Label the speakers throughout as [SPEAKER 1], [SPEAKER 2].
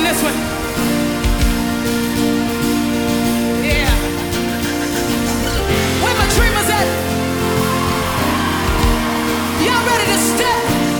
[SPEAKER 1] this one. Yeah. Where my dreamers at? Y'all ready to step?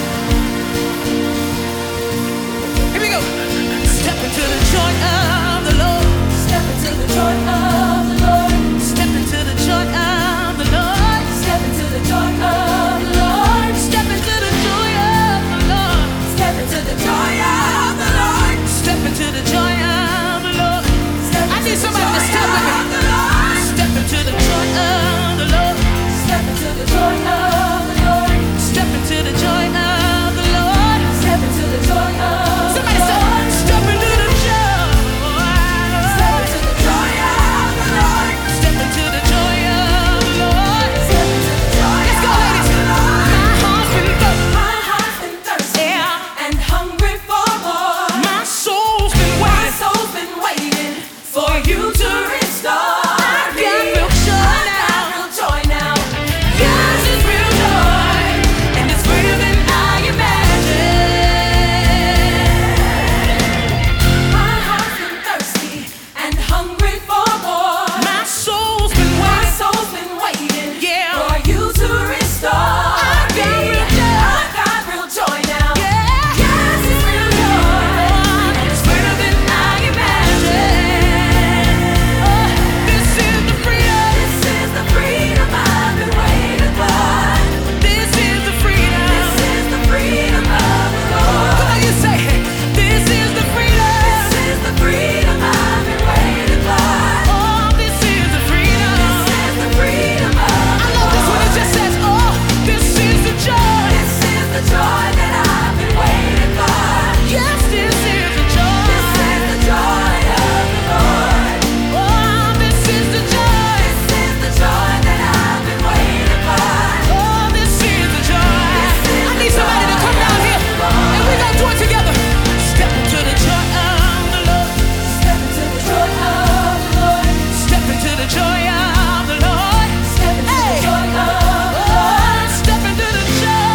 [SPEAKER 1] Here we go. Step into the joy of the Lord. Step into the joy of the Lord. Step into the joy of the Lord. Step into the joy of the Lord. Step into the joy of the Lord. Step into the joy of the Lord. Step into the joy of the Lord. I need somebody to step with me. Step into the joy of the Lord. Step into the joy of the Lord. Step into the joy of the Lord. Step into the joy of the Lord. Somebody say, step into the joy. Step into the joy of the Lord. Step into the joy of the Lord. Step into the joy. Let's go, ladies. My heart's been thirsty, yeah, and hungry for more. My soul's been waiting for you to restore. I got real joy now. Yes, it's real joy, and it's greater than I imagined. My heart's been thirsty and hungry for more. My soul's been waiting, yeah, for you to restore. I got real joy now. Yeah. Yes, it's real joy, and it's greater than I imagined. This is the freedom. This is the freedom I've been waiting for. This is the freedom. This is the freedom of the Lord. Come on, you say it. This is the freedom. This is the freedom I've been waiting for. Oh, this is the freedom. This is the freedom of the Lord. I love this one. It just says, oh, this is the joy. This is the joy that I've been waiting for. Yes, this is the joy. This is the joy of the Lord. Oh, this is the joy. This is the joy that I've been waiting for. Oh, this is the joy. I need somebody to come down here, and we gonna do it together. Step into the joy of the Lord. Step into the joy of the Lord. Step into the joy of the Lord. Step into the joy of the Lord. Step into the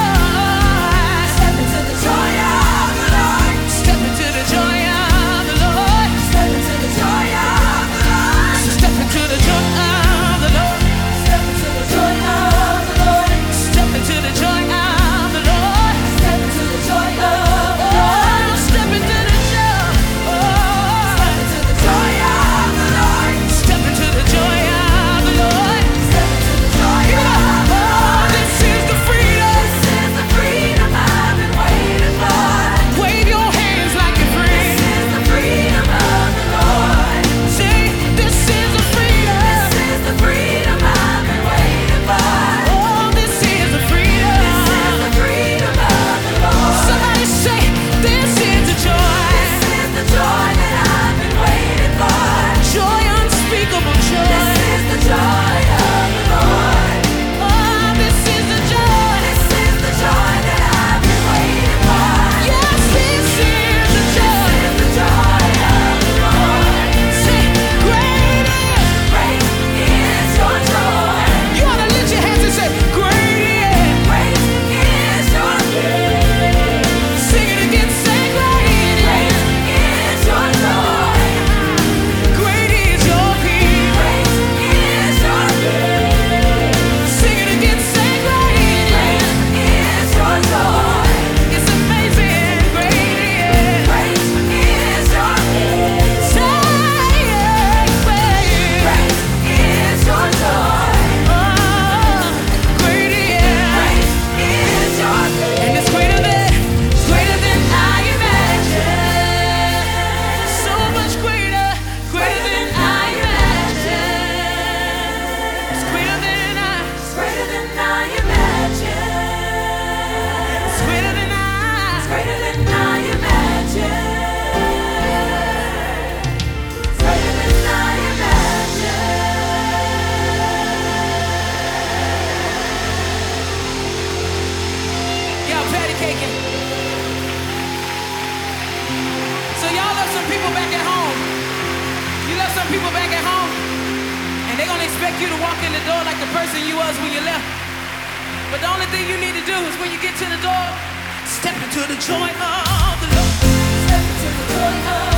[SPEAKER 1] joy. Step into the joy of the Lord. Step into the joy of the Lord. Step into the joy of the Lord. Step into the joy of the Lord. Step into the joy of the Lord. Step into the joy of the Lord. Step into the joy of the Lord. Step into the joy. Step into the joy of the Lord. Step into the joy of the Lord. Step into the joy of the Lord. This is the freedom. This is the freedom I've been waiting for. Wave your hands like you're free. This is the freedom of the Lord. Say, this is the freedom. This is the freedom I've been waiting for. Oh, this is the freedom. This is the freedom of the Lord. Somebody say, this is the joy. This is the joy that I've been waiting for. Joy, unspeakable joy. This is the joy of the Lord. Oh, this is the joy. This is the joy that I've been waiting for. Yes, this is the joy. This is the joy of the Lord. Say, great is your joy. You ought to lift your hands and say, great is your peace. Sing it again, say, great is your joy. Great is your peace. Great is your peace. Sing it again, say, great is your joy. It's amazing, great is your peace. Say, great is your joy. Oh, great is your peace. And it's greater than I imagined. So much greater than I imagined. It's greater than I imagined. It's greater than I imagined. It's greater than I imagined. Y'all patty caking. So y'all love some people back at home. You love some people back at home, and they're gonna expect you to walk in the door like the person you was when you left. But the only thing you need to do is when you get to the door, step into the joy of the Lord. Step into the joy of